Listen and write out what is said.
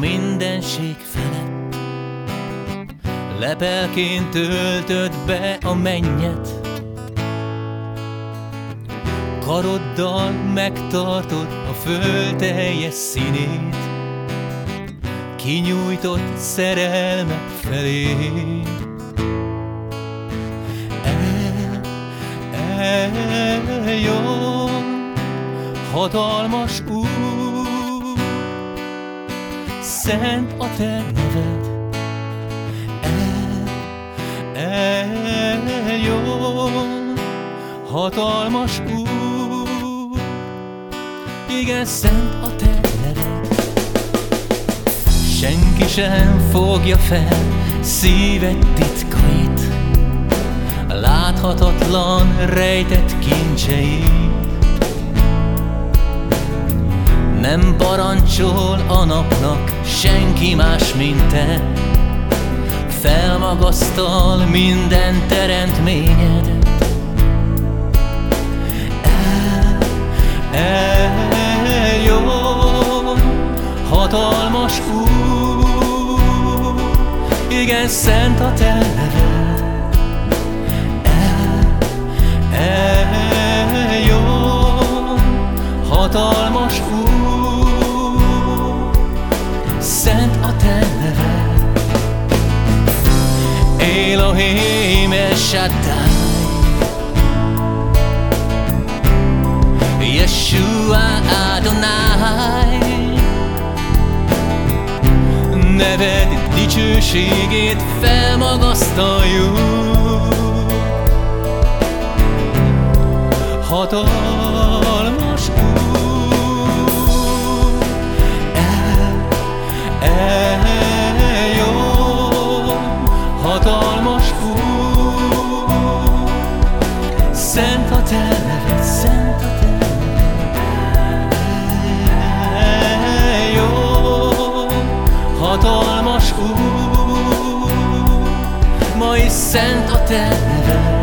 mindenség felett. Lepelként töltöd be a mennyet, karoddal megtartod a föld teljes színét, kinyújtott szerelmet felé. Eljön hatalmas Úr, szent a te neved. Eljön hatalmas Úr, igen, szent a te neved. Senki sem fogja fel szíved titkait, láthatatlan rejtett kincseit. Nem parancsol a napnak senki más, mint te, felmagasztal minden teremtményed. Eljön hatalmas Úr, igen, szent a te neved. Eljön hatalmas Úr, szent a te neved. Elohim El Shaddai, Yeshua Adonai, neved dicsőségét felmagasztaljuk. Hatalmas Úr, eljön hatalmas Úr, szent a te neved, szent a te neved. Eljön hatalmas Úr, ma is szent a te neved.